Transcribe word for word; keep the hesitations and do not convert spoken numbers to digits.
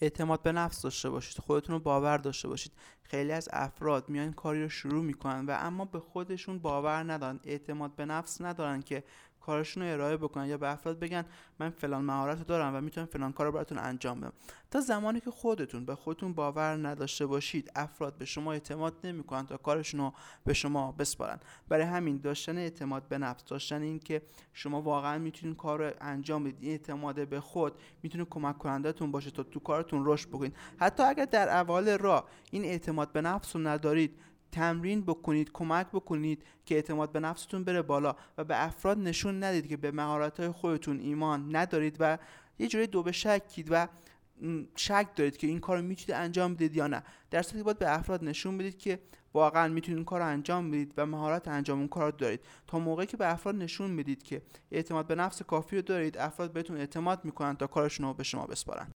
اعتماد به نفس داشته باشید، خودتون رو باور داشته باشید. خیلی از افراد میان کاری رو شروع میکنن و اما به خودشون باور ندارن، اعتماد به نفس ندارن که کارشون رو ارائه بکنن، یا به افراد بگن من فلان مهارت رو دارم و میتونم فلان کار رو براتون انجام بدم. تا زمانی که خودتون به خودتون باور نداشته باشید، افراد به شما اعتماد نمیکنن تا کارشون رو به شما بسپارن. برای همین داشتن اعتماد به نفس، داشتن این که شما واقعا میتونین کار رو انجام بدید، این اعتماد به خود میتونه کمک کنندتون باشه تا تو کارتون رشد بکنید. حتی اگر در اول راه این اعتماد به نفس رو ندارید، تمرین بکنید، کمک بکنید که اعتماد به نفستون بره بالا و به افراد نشون ندید که به مهارت‌های خودتون ایمان ندارید و یه جوری دو به شکید و شک دارید که این کار رو میتونید انجام بدید یا نه. در صورتی باید به افراد نشون بدید که واقعا میتونید این کار رو انجام بدید و مهارت انجام اون کار رو دارید. تا موقعی که به افراد نشون میدید که اعتماد به نفس کافی رو دارید، افراد بهتون اعتماد میکنن تا کارشون رو به شما بسپارن.